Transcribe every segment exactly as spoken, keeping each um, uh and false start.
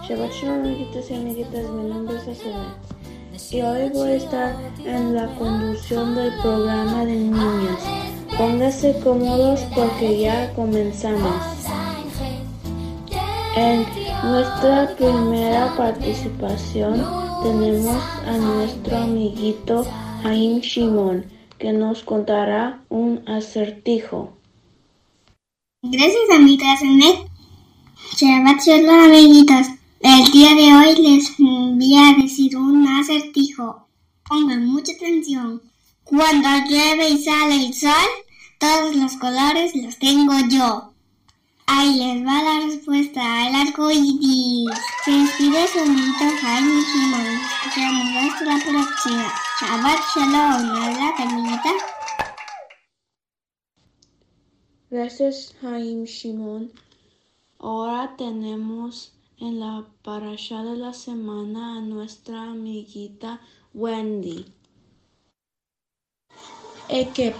Shabbat Shalom, amiguitos y amiguitas, mi nombre es Azulet y hoy voy a estar en la conducción del programa de niños. Pónganse cómodos porque ya comenzamos. En nuestra primera participación tenemos a nuestro amiguito Haim Shimon, que nos contará un acertijo. Gracias, amiguitas. Shabbat Shalom, amiguitos. El día de hoy les voy a decir un acertijo. Pongan mucha atención. Cuando llueve y sale el sol, todos los colores los tengo yo. Ahí les va la respuesta, el arco iris. Se despide su amiguito Jaime Shimon. Nos escuchamos hasta la próxima. Shabbat Shalom, ¿verdad, amiguita? Gracias, Haim Shimon. Ahora tenemos en la parasha de la semana a nuestra amiguita Wendy. Ekep.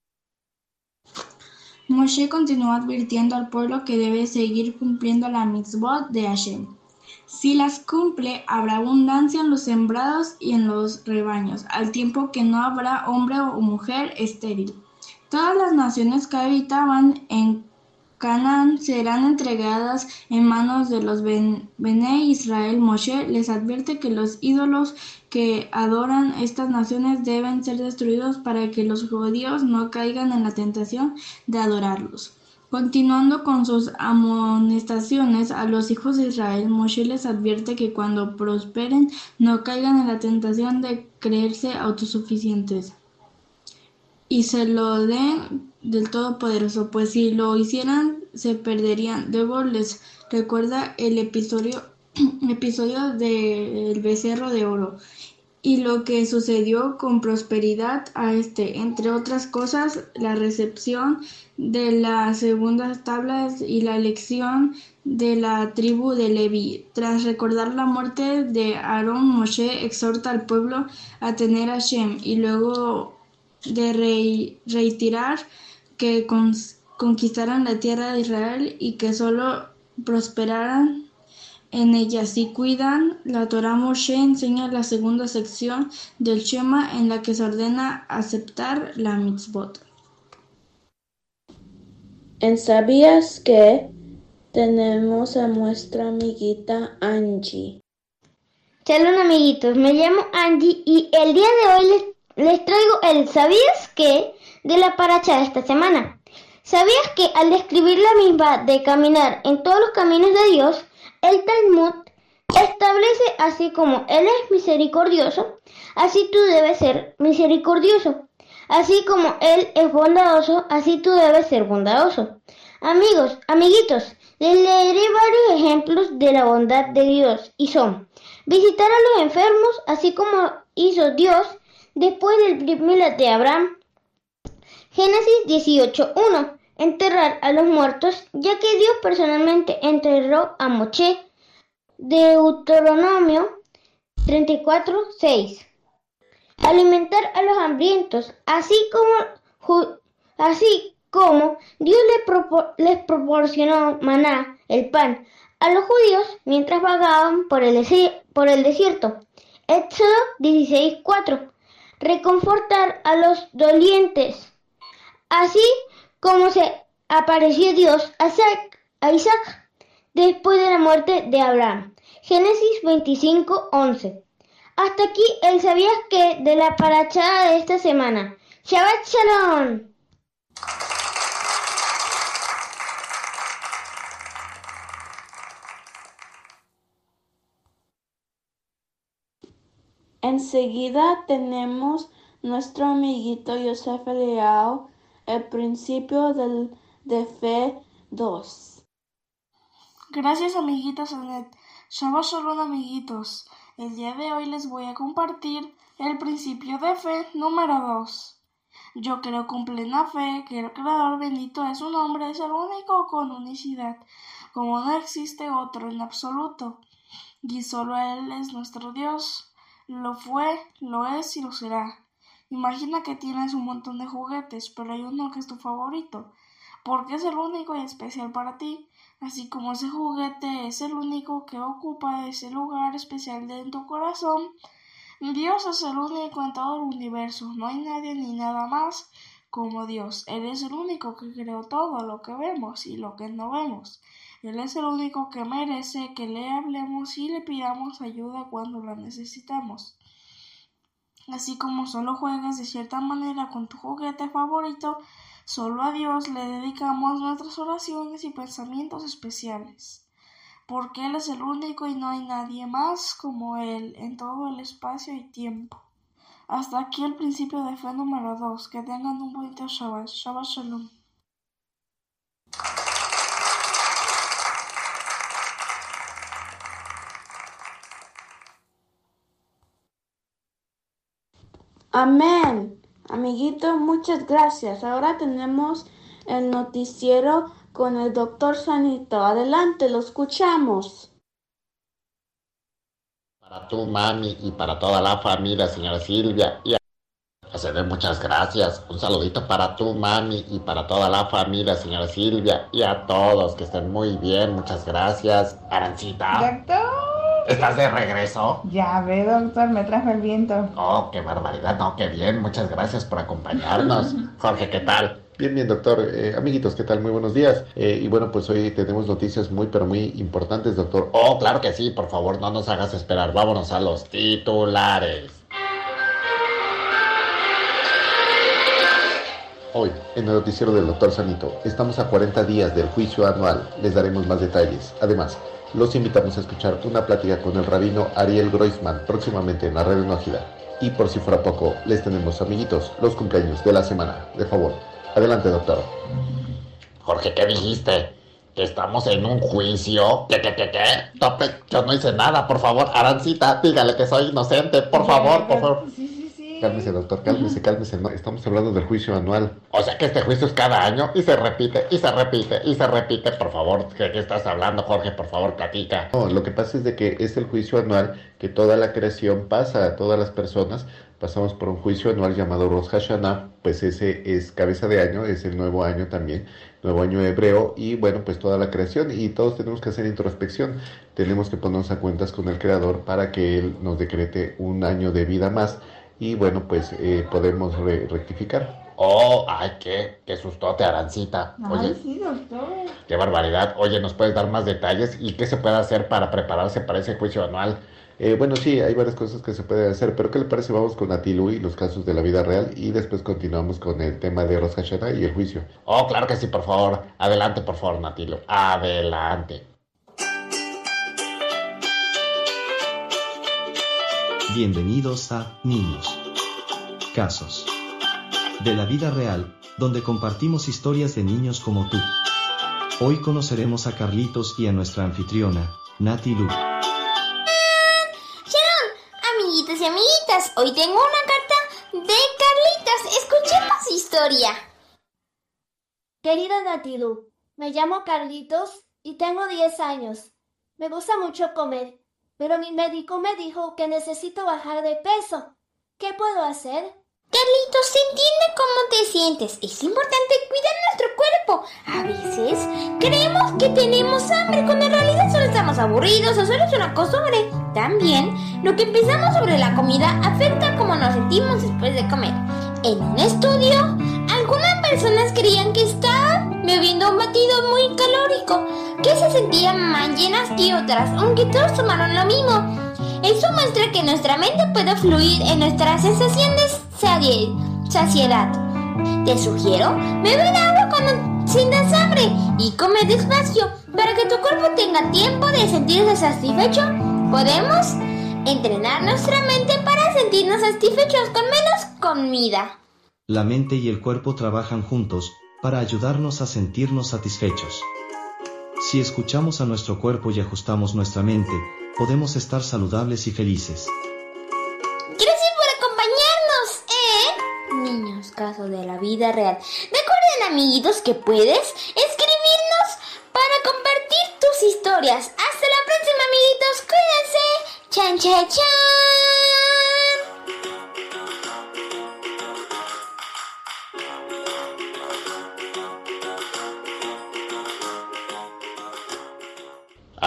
Moshe continuó advirtiendo al pueblo que debe seguir cumpliendo la mitzvot de Hashem. Si las cumple, habrá abundancia en los sembrados y en los rebaños, al tiempo que no habrá hombre o mujer estéril. Todas las naciones que habitaban en Canaán serán entregadas en manos de los ben, Bené Israel. Moshe les advierte que los ídolos que adoran estas naciones deben ser destruidos para que los judíos no caigan en la tentación de adorarlos. Continuando con sus amonestaciones a los hijos de Israel, Moshe les advierte que cuando prosperen no caigan en la tentación de creerse autosuficientes y se lo den del Todopoderoso, pues si lo hicieran se perderían. Luego les recuerda el episodio, episodio del becerro de oro y lo que sucedió con prosperidad a este, entre otras cosas, la recepción de las segundas tablas y la elección de la tribu de Leví. Tras recordar la muerte de Aarón, Moshe exhorta al pueblo a tener a Hashem y luego de re- reiterar que cons- conquistaran la tierra de Israel y que solo prosperaran en ella si cuidan la Torá. Moshe enseña la segunda sección del Shema en la que se ordena aceptar la mitzvot. En ¿Sabías que? Tenemos a nuestra amiguita Angie. Shalom, amiguitos, me llamo Angie y el día de hoy les Les traigo el ¿sabías qué? De la paracha de esta semana. ¿Sabías que al describir la misma de caminar en todos los caminos de Dios, el Talmud establece así como Él es misericordioso, así tú debes ser misericordioso. Así como Él es bondadoso, así tú debes ser bondadoso. Amigos, amiguitos, les leeré varios ejemplos de la bondad de Dios y son: visitar a los enfermos, así como hizo Dios después del milagro de Abraham. Génesis dieciocho uno. Enterrar a los muertos, ya que Dios personalmente enterró a Moshe. Deuteronomio treinta y cuatro seis. Alimentar a los hambrientos, así como, así como Dios les, propor, les proporcionó maná, el pan, a los judíos mientras vagaban por el, por el desierto. Éxodo dieciséis cuatro. Reconfortar a los dolientes, así como se apareció Dios a Isaac, a Isaac después de la muerte de Abraham. Génesis veinticinco once. Hasta aquí el ¿sabías qué? De la parachada de esta semana. Shabbat Shalom. Enseguida tenemos nuestro amiguito Yosef Eliao, el principio del, de fe dos. Gracias, amiguitas Anet. Shabbat Shalom, amiguitos. El día de hoy les voy a compartir el principio de fe número dos. Yo creo con plena fe que el Creador bendito es su nombre, es el único con unicidad, como no existe otro en absoluto, y solo Él es nuestro Dios. Lo fue, lo es y lo será. Imagina que tienes un montón de juguetes, pero hay uno que es tu favorito, porque es el único y especial para ti. Así como ese juguete es el único que ocupa ese lugar especial en tu corazón, Dios es el único en todo el universo. No hay nadie ni nada más como Dios. Él es el único que creó todo lo que vemos y lo que no vemos. Él es el único que merece que le hablemos y le pidamos ayuda cuando la necesitamos. Así como solo juegas de cierta manera con tu juguete favorito, solo a Dios le dedicamos nuestras oraciones y pensamientos especiales, porque Él es el único y no hay nadie más como Él en todo el espacio y tiempo. Hasta aquí el principio de fe número dos. Que tengan un bonito Shabbat. Shabbat Shalom. Amén. Amiguito, muchas gracias. Ahora tenemos el noticiero con el doctor Sanito. Adelante, lo escuchamos. Para tu mami y para toda la familia, señora Silvia. Y a se ve muchas gracias. Un saludito para tu mami y para toda la familia, señora Silvia. Y a todos, que estén muy bien. Muchas gracias. Arancita. Doctor. ¿Estás de regreso? Ya ve, doctor, me trajo el viento. Oh, qué barbaridad. No, qué bien. Muchas gracias por acompañarnos. Jorge, ¿qué tal? Bien, bien, doctor. Eh, amiguitos, ¿qué tal? Muy buenos días. Eh, y bueno, pues hoy tenemos noticias muy, pero muy importantes, doctor. Oh, claro que sí. Por favor, no nos hagas esperar. Vámonos a los titulares. Hoy, en el noticiero del doctor Sanito, estamos a cuarenta días del juicio anual. Les daremos más detalles. Además, los invitamos a escuchar una plática con el rabino Ariel Groisman próximamente en la red Unógida. Y por si fuera poco, les tenemos, amiguitos, los cumpleaños de la semana. De favor. Adelante, doctor. Jorge, ¿qué dijiste? ¿Que estamos en un juicio? ¿Qué, qué, qué, qué? Tope, yo no hice nada, por favor. Arancita, dígale que soy inocente, por favor, por favor. Sí, sí, sí. Cálmese, doctor, cálmese, cálmese. No, estamos hablando del juicio anual. O sea que este juicio es cada año y se repite, y se repite, y se repite. Por favor, ¿de qué estás hablando, Jorge? Por favor, platica. No, lo que pasa es de que es el juicio anual que toda la creación pasa, todas las personas pasamos por un juicio anual llamado Rosh Hashanah, pues ese es cabeza de año, es el nuevo año también, nuevo año hebreo, y bueno, pues toda la creación, y todos tenemos que hacer introspección, tenemos que ponernos a cuentas con el Creador para que Él nos decrete un año de vida más, y bueno, pues eh, podemos re rectificar. Oh, ay, qué, qué sustote, Arancita. Oye, Ay, sí, doctor. qué barbaridad. Oye, ¿nos puedes dar más detalles? ¿Y qué se puede hacer para prepararse para ese juicio anual? Eh, bueno, sí, hay varias cosas que se pueden hacer, pero ¿qué le parece? Vamos con Atilu y los casos de la vida real y después continuamos con el tema de Rosh Hashanah y el juicio. Oh, claro que sí, por favor. Adelante, por favor, Natilo. Adelante. Bienvenidos a Niños. Casos de la vida real, donde compartimos historias de niños como tú. Hoy conoceremos a Carlitos y a nuestra anfitriona, Nati Lu. Amiguitos y amiguitas, hoy tengo una carta de Carlitos. Escuchemos su historia. Querida Natilu, me llamo Carlitos y tengo diez años. Me gusta mucho comer, pero mi médico me dijo que necesito bajar de peso. ¿Qué puedo hacer? Carlitos, se entiende cómo te sientes. Es importante cuidar nuestro cuerpo. A veces creemos que tenemos hambre cuando en realidad solo estamos aburridos o solo es una costumbre. También, lo que pensamos sobre la comida afecta cómo nos sentimos después de comer. En un estudio, algunas personas creían que estaban bebiendo un batido muy calórico, que se sentían más llenas que otras, aunque todos tomaron lo mismo. Eso muestra que nuestra mente puede fluir en nuestra sensación de saciedad. Te sugiero beber agua cuando sientas hambre y comer despacio para que tu cuerpo tenga tiempo de sentirse satisfecho. Podemos entrenar nuestra mente para sentirnos satisfechos con menos comida. La mente y el cuerpo trabajan juntos para ayudarnos a sentirnos satisfechos. Si escuchamos a nuestro cuerpo y ajustamos nuestra mente, podemos estar saludables y felices. Gracias por acompañarnos, ¿eh? Niños, caso de la vida real. Recuerden, amiguitos, que puedes escribirnos para compartir tus historias. Hasta la próxima, amiguitos. Cuídense. Chan, chan, chan.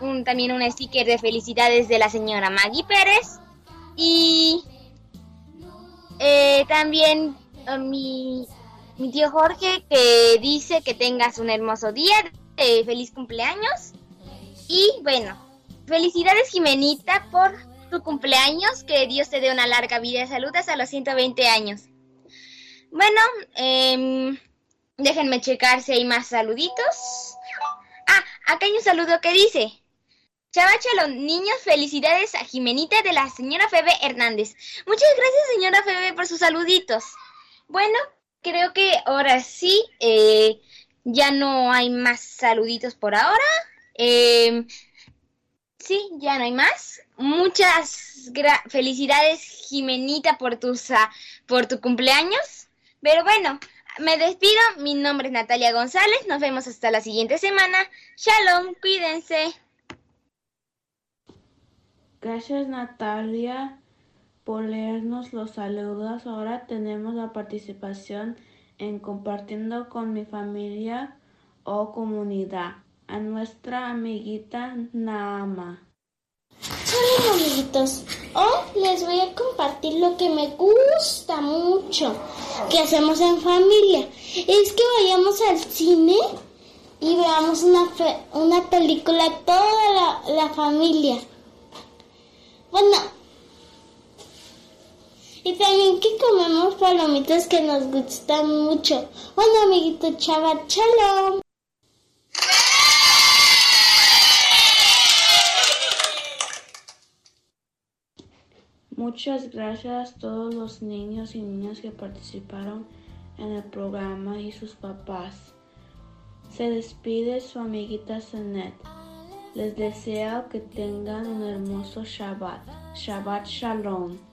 un, también un sticker de felicidades de la señora Maggie Pérez. Y eh, también uh, mi, mi tío Jorge, que dice que tengas un hermoso día, eh, feliz cumpleaños. Y bueno, felicidades Jimenita por tu cumpleaños, que Dios te dé una larga vida y salud hasta los ciento veinte años. Bueno, eh, déjenme checar si hay más saluditos. Ah, acá hay un saludo que dice: Chavacha, los niños, felicidades a Jimenita de la señora Febe Hernández. Muchas gracias, señora Febe, por sus saluditos. Bueno, creo que ahora sí, eh, ya no hay más saluditos por ahora. Eh, sí, ya no hay más. Muchas gra- felicidades, Jimenita, por, tus, uh, por tu cumpleaños. Pero bueno, me despido. Mi nombre es Natalia González. Nos vemos hasta la siguiente semana. Shalom, cuídense. Gracias, Natalia, por leernos los saludos. Ahora tenemos la participación en Compartiendo con mi familia o comunidad, a nuestra amiguita Naama. Hola amiguitos, hoy les voy a compartir lo que me gusta mucho que hacemos en familia. Es que vayamos al cine y veamos una, fe- una película toda la, la familia. Bueno, y también que comemos palomitas que nos gustan mucho. Bueno amiguitos, Shabbat Shalom. Muchas gracias a todos los niños y niñas que participaron en el programa y sus papás. Se despide su amiguita Zenet. Les deseo que tengan un hermoso Shabbat. Shabbat Shalom.